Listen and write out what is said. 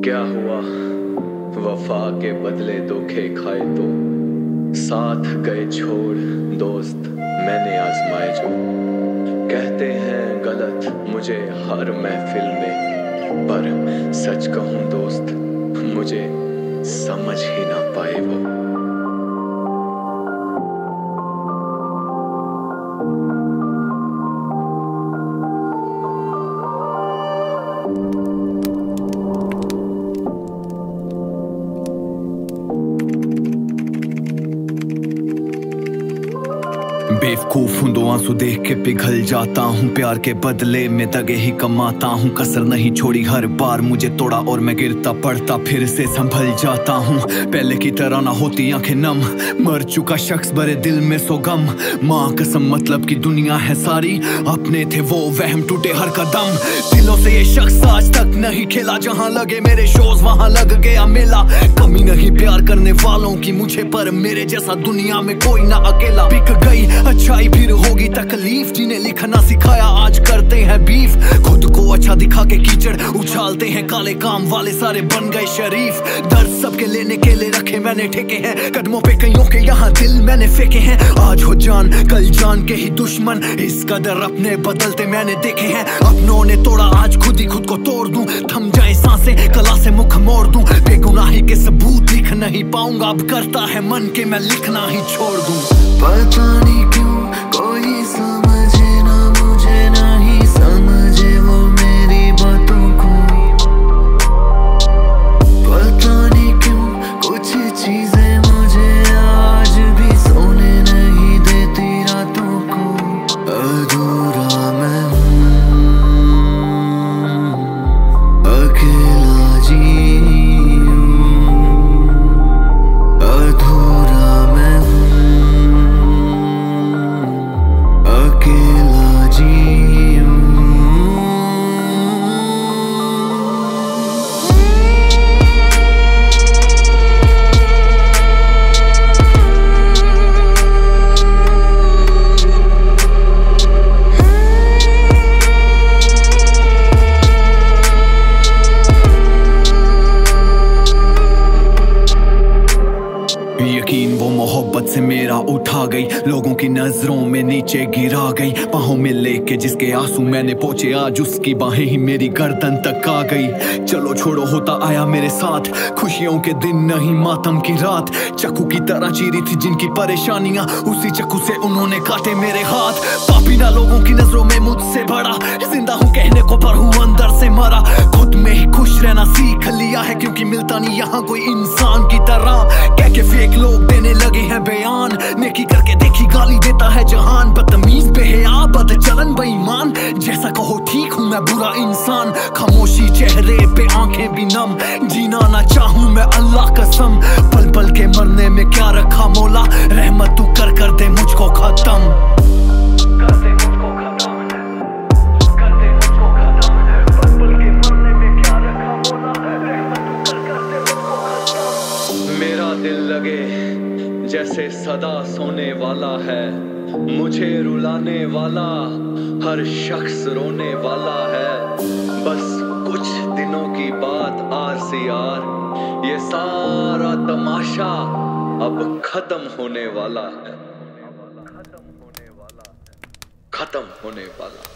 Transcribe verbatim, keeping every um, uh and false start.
क्या हुआ वफा के बदले धोखे खाए तो साथ गए छोड़ दोस्त मैंने आजमाए जो। कहते हैं गलत मुझे हर महफिल में, पर सच कहूं दोस्त मुझे समझ ही ना पाए वो। बेवकूफ हूँ, दो आंसू देख के पिघल जाता हूँ। प्यार के बदले में दगे ही कमाता हूँ। कसर नहीं छोड़ी, हर बार मुझे तोड़ा और मैं गिरता पड़ता फिर से संभल जाता हूँ। पहले की तरह ना होती आंखें नम, मर चुका शख्स भरे दिल में सो गम। माँ कसम मतलब की दुनिया है सारी, अपने थे वो वहम टूटे हर कदम। दिलों से ये शख्स आज तक नहीं खेला, जहाँ लगे मेरे शोज वहाँ लग गया मेला। कमी नहीं प्यार करने वालों की मुझे, पर मेरे जैसा दुनिया में कोई ना अकेला। बिक गई अच्छाई फिर होगी तकलीफ, जिन्हें लिखना सिखाया आज करते हैं बीफ। खुद को अच्छा दिखा के कीचड़ उछालते हैं, काले काम वाले सारे बन गए शरीफ। दर्द सबके लेने के लिए रखे मैंने ठेके हैं, कदमों पे कईयों के यहाँ दिल मैंने फेंके हैं। आज हो जान कल जान के ही दुश्मन, इस कदर अपने बदलते मैंने देखे हैं। अपनों ने तोड़ा आज खुद ही खुद को तोड़ दूं, थम जाए सांसें कला से मुख मोड़ दूं। बेगुनाही के सबूत लिख नहीं पाऊंगा, अब करता है मन के मैं लिखना ही छोड़ दूं। पता नहीं क्यों कोई समझे ना मुझे, नहीं समझे वो मेरी बातों को। पता नहीं क्यों कुछ चीजें मुझे आज भी सोने नहीं देती रातों को। अधूरा मैं हूँ, अकेला जीऊं। अधूरा मैं हूँ, अकेला जीऊं। यकीन वो मोहब्बत से मेरा उठा गई, लोगों की नजरों में नीचे गिरा गई। बाहों में लेके जिसके आंसू मैंने पोंछे, आज उसकी बाहें ही मेरी गर्दन तक आ गई। चलो छोड़ो होता आया मेरे साथ, खुशियों के दिन नहीं मातम की रात। चक्कू की तरह चीरी थी जिनकी परेशानियां, उसी चक्कू से उन्होंने काटे मेरे हाथ। पापी ना लोगों की नजरों में मुझसे बड़ा, जिंदा हूँ कहने को पर हूँ अंदर से मरा। खुद में ही खुश रहना सीख लिया है, क्योंकि मिलता नहीं यहाँ कोई इंसान की तरह। कह के फेक लोग देने लगे हैं बयान, नेकी करके देखी गाली देता है जहान। बदतमीज बेहया बदचलन बेईमान, जैसा कहो ठीक हूँ मैं बुरा इंसान। खामोशी चेहरे पे आंखें भी नम, जीना ना चाहूं मैं अल्लाह कसम। पल पल के मरने में क्या रखा मौला, रहमत तू कर कर दे मुझको खत्म। मेरा दिल लगे जैसे सदा सोने वाला है, मुझे रुलाने वाला हर शख्स रोने वाला है। बस कुछ दिनों की बात आर सी आर, ये सारा तमाशा अब खत्म होने वाला है, खत्म होने वाला है, खत्म होने वाला।